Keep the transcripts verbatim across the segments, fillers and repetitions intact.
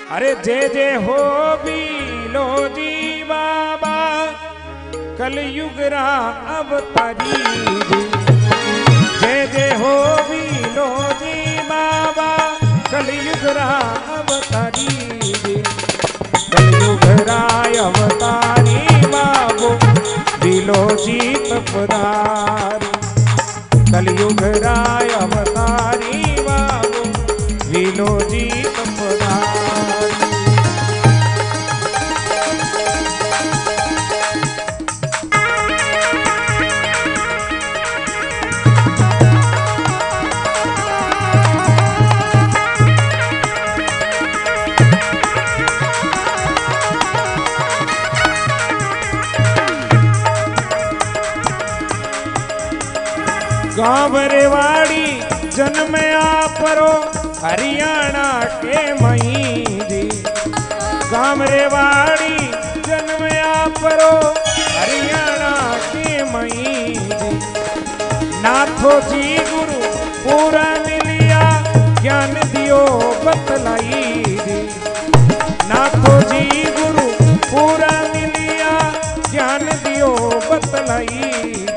अरे जय जय हो बीलो जी बाबा कलयुग रा अवतारी जी। जय जय हो बीलो जी बाबा कलयुग रा अवतारी जी। कलयुग रा अवतारी बाबो बीलो जी तपदारी। कलयुग रा अवतारी बाबो बीलो जी तपदारी। गाँव रेवाड़ी जन्मया परो हरियाणा के मई जी। गाँव रेवाड़ी जन्मया परो हरियाणा के मई जी। नाथो जी गुरु पूरा मिलिया ज्ञान दियो बतलाई जी। नाथो जी गुरु पूरा मिलिया ज्ञान दियो बतलाई।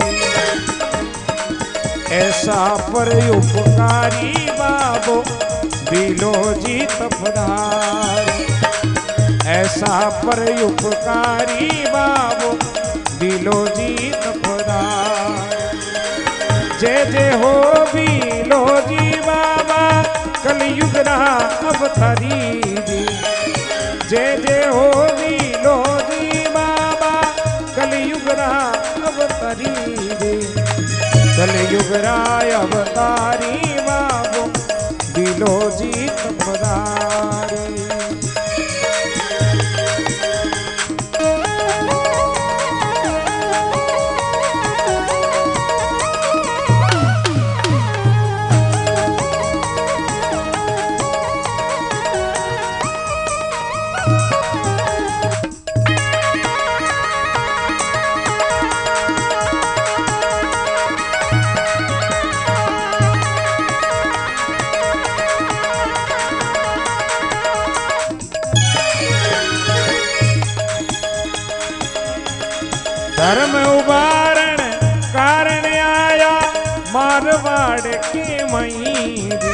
ऐसा पर उपकारी बाबो बीलो जी तपदारी। ऐसा पर उपकारी बाबो बीलो जी तपदारी। जय जय हो बीलो जी बाबा कलयुग रा अवतारी जी। जय जय हो बीलो जी बाबा कलयुग रा अवतारी जी। कलयुग राय अवतारी बाबो बीलो जी तपदारी। धर्म उबारण कारण आया मारवाड़ के मई जी।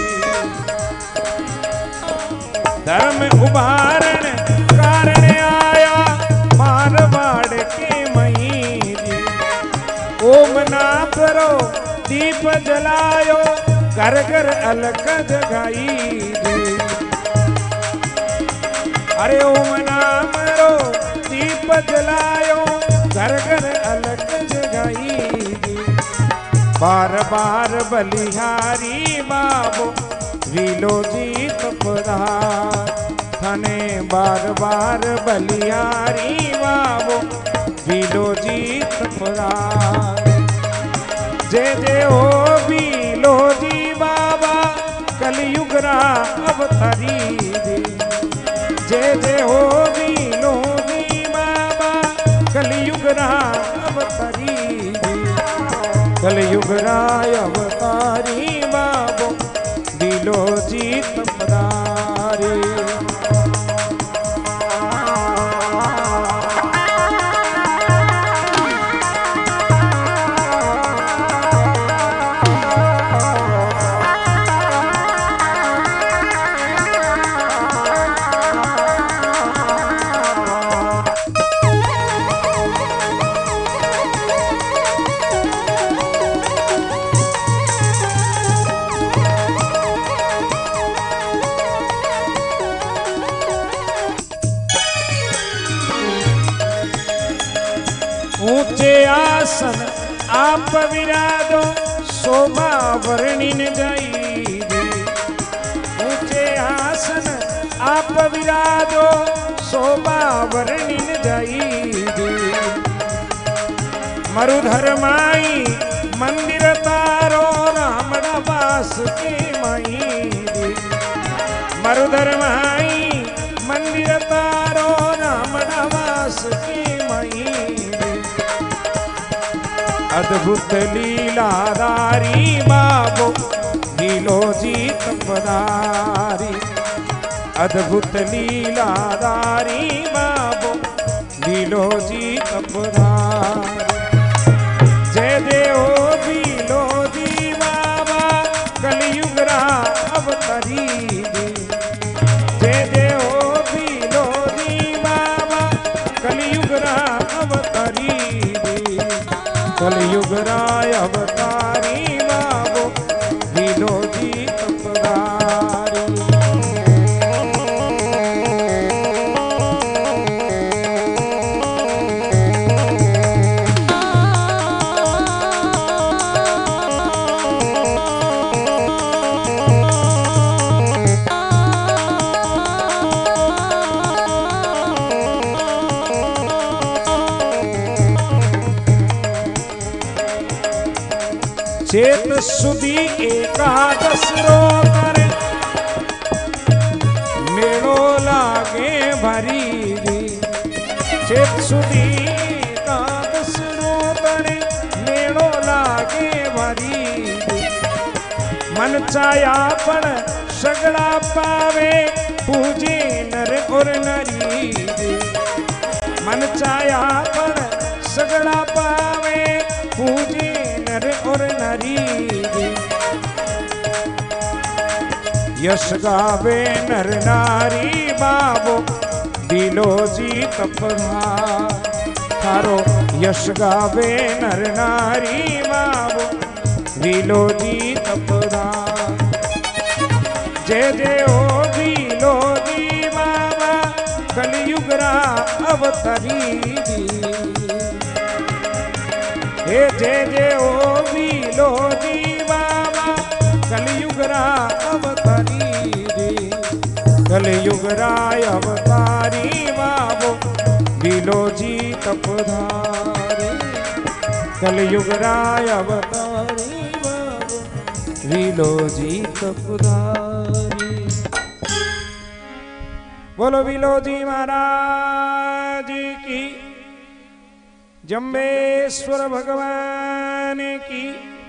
धर्म उबारण कारण आया मारवाड़ के मई जी। ओम ना करो दीप जलायो घर घर अलग जगाई जी। अरे ओम नाम रो दीप जलायो घर घर अलग जगाई जी। बार बार बलिहारी बाबो बीलो जी तपदार। थने बार बार बलिहारी बाबो बीलो जी तपदार। जय जय हो बीलो जी बाबा कलयुग रा अवतारी जी। जय जय हो बीलो जी बाबा कलयुग रा अवतारी जी। कलयुग रा अवतारी बाबो बीलो जी तपदारी। ऊंचे आसन आप विराजो शोभा वर्णिन जाई। ऊंचे आसन आप विराजो शोभा वर्णिन जाई। मरुधर माई मंदिर तारो रामड़ा वास के माई। मरुधर माई मंदिर तारो रामड़ा वास के माई। अद्भुत लीलाधारी बाबो बीलो जी तपदारी। अद्भुत लीलाधारी बाबो भीलो जी तपधारी। जय जय ओ भीलो जी बाबा कलयुग रा अवतारी दे। जय जय ओ भीलो जी बाबा कलयुग रा अवतारी दे। कलयुग रा अवतारी बाबो भीलो जी तपधारी। चेत सुदी एकादश रो करे मेलो लागे भरी दी। चेत सुदी एकादश रो करे मेलो लागे भरी दी। मन चाया पण सगड़ा पावे पूजे नर और नरी दी। मन चाया पण सगड़ा पावे पूजे नर और नरी दे। यश गावे नर नारी बाबो भीलो जी तपधारी। थारो यश गावे नर नारी बाबो भीलो जी तपधारी। जय जय ओ भीलो जी बाबा कलयुग रा अवतारी दी। हे जय जय ओ भीलो जी बाबा कलयुग रा अवतारी रे। कलयुग रा अवतारी बाबो भीलो जी तपधारी। कलयुग रा अवतारी बाबो भीलो जी तपधारी। बोलो भीलो जी महाराज की, जम्बेश्वर भगवान की।